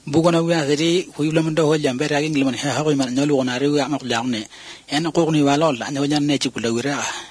bugona wi adri huiblam do ho jambe ragin liman ha ko man nyolu ona rewa mak jamne en ko ni wala la nyo jan ne ci kula wira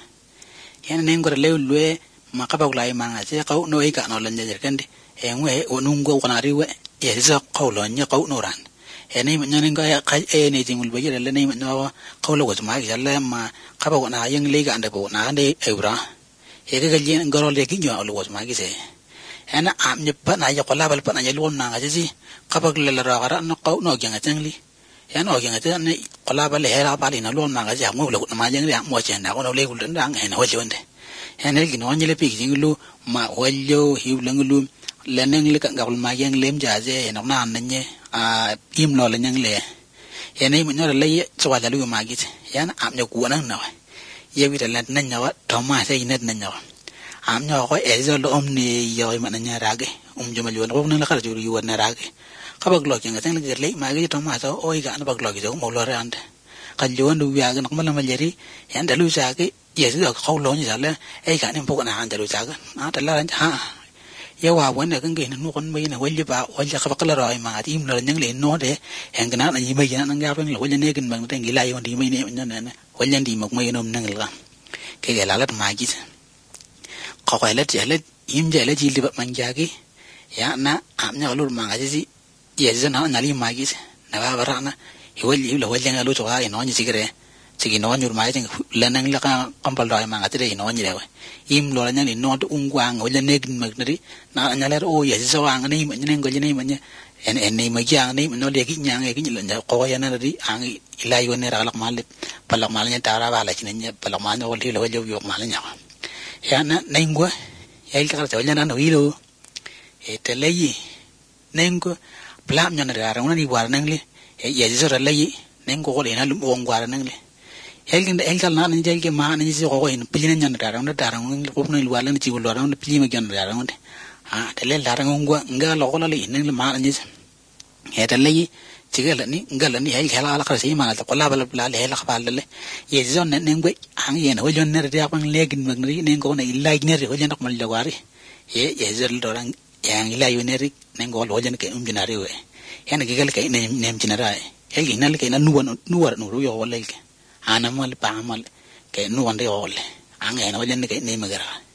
en ne ngor lewlwe makaba ulai manga je kau no ika no lanja jerkende engwe onungo ona rewa ye za qawlo nya qaw noran ene man nyen ga ka ene jingul be jere le ne man no qawlo ko ma ga le ma kaba ona yang le ga ande ko na ande ebra e ga jen ngoro le ki nyo lo ko ma gi se ena am nye pa na ya ko labal pa na ya lo na ga ji kaba le la ra no qaw no ga ngli ena o ga ngata ne ko labal le ra ba le na lo na ga ja mo lo ma jeng ya mo chen na ko no le ku ndang ene ho jonde ene gi no nyele pi jingulu ma wallo hiwlangulu leneng le ka gabul ma yang lem jaje no nan nye im lo le nyang le ene mi no le so wa jalu ma gi yan am nya ku nan no ye wi de lan nan nya to ma se net nan nya am nya ko e zo lo om ni yo ma nan nya rage juma lu no na la kala juru yu na rage ka bag lo nga tang le le ma gi to ma so oi ga na bag lo gi zo mo lo rande ka lu ndu ya ga no ma la ma jeri yan da lu sa ge ye zo ko lo nya le e ga ni po na an da lu sa ga na ta la ha ya wa wan da gange na nukon mai na walli ba walli ka bakala roi ma tim la nyang le no de en kana na yibai na nga pen la walli ne kin bang ten gilai on di mai ne na walli di mak mai nom nang la ke ga lalat ma gi ko ko let ya let yim je le ji li ba man ja gi ya na am nya lur ma ga ji ye je na na li ma gi na ba bara na i walli la walli nga lu to ga no ni sigre sigi no nyur mai ting lenang la ka kampal roi ma ga te no ni le im lo la nyang ni no to ungwang o le ne kin mak nari na nya le o ye so ang ni man ne ngo ni man en ni ma yang ni no le ki nyang e ki ni la ko ya na ri ang ila yo ne ra la ma le palak ma nya ta ra ba la chi ne palak ma no li lo yo ma la nya ya na ngwa ya il ka ta nya na no i lo e te le yi ngo plam nya na ra ra ni wa nang le e ye so ra le yi ngo ko le na lu mo ngwa ra nang le elgal na ni jelge ma ni si ko en pilina nyan dara on dara on ko no lu wala ni ci wala on pilima gyan dara on te le dara ngwa nga lo ko le ni ma ni he te le ci gala ni ngala ni hel khala ala ka si ma ta ko la bala la le la ka le ye zon ne ngwe ang ye no jon ne de ak le gin mag ni ne ko ne illa ni re ko jan ko mal jawari ye zel do rang yang illa yo ne ri ne ko lo jan ke jina re we yan ke gal ke ne jina ra hel ina le ke na nuwa no ro yo le ke anamal pa amal ke nu ande ole ang ena wajan ke ne magara